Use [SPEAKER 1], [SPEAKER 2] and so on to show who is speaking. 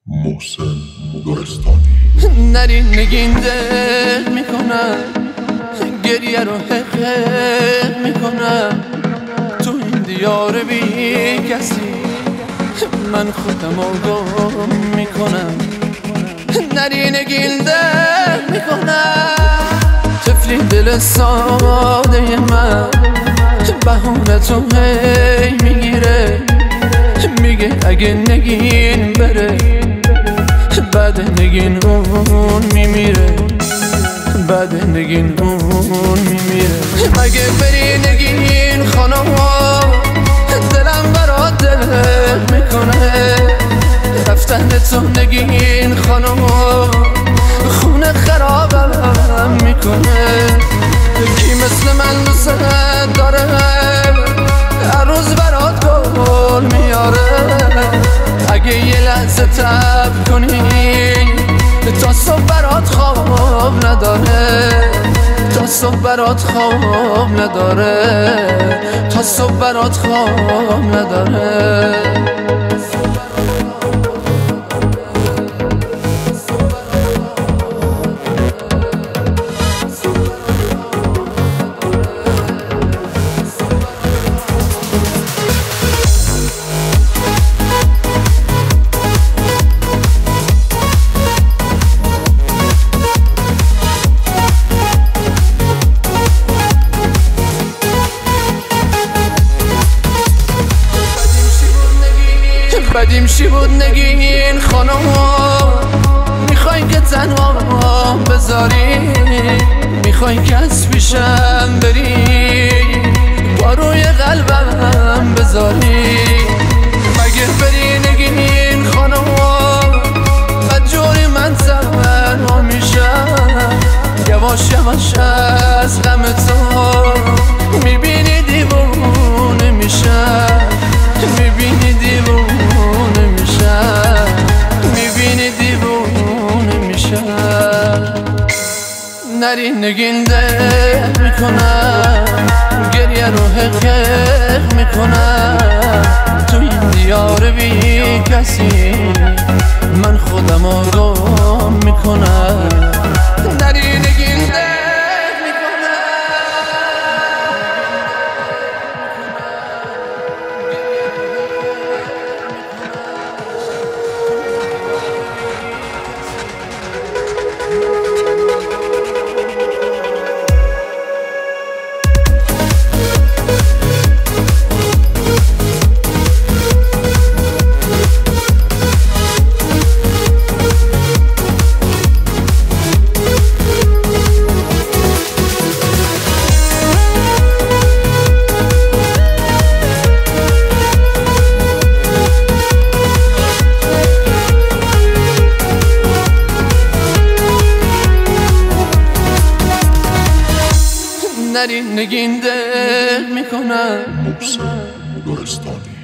[SPEAKER 1] محسن گلستانی.
[SPEAKER 2] نرین نگینده میکنم، گریه رو حق میکنم تو این دیار بی کسی، من خودم آگاه میکنم. نرین نگینده میکنم، طفلی دل ساده من بهونه تو هی میگیره، میگه اگه نگین بره بعد نگین اون میمیره، بعد نگین اون میمیره. مگه بری نگین خانم، دلم برات دل میکنه، رفتن تو نگین خانم خونه خرابم میکنه. کی مثل من دوست داره هر روز برات گل میاره، اگه یه لحظه تب کنی تا صبح برات خواب نداره، تا صبح برات خواب نداره، تا صبح برات خواب نداره. بدیم چی بود نگین خانم، میخواین که تنها بذاری، میخواین که از پیشم بری با روی قلبم بذاری. مگه بری نگین خانم بدجوری من تنها میشم، یواش یواش از غم تو میبینی دیوونه میشم، میبینی دیوونه میشم، میبینی دیوونه میشم. نرین نگینده میکنم، گریه رو حق میکنم تو این دیار بی کسی، من خودم آگاه میکنم. نرین نگینده نرین نگینده میکنم.
[SPEAKER 1] محسن گلستانی.